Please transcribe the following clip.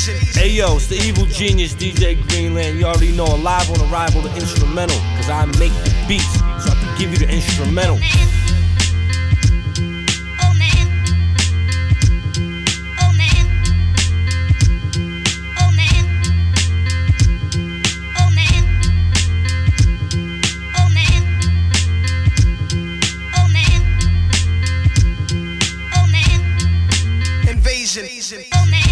Hey yo, it's the evil genius DJ Greenland. You already know, alive on arrival, the instrumental. Cause I make the beats, so I can give you the instrumental. Invasion.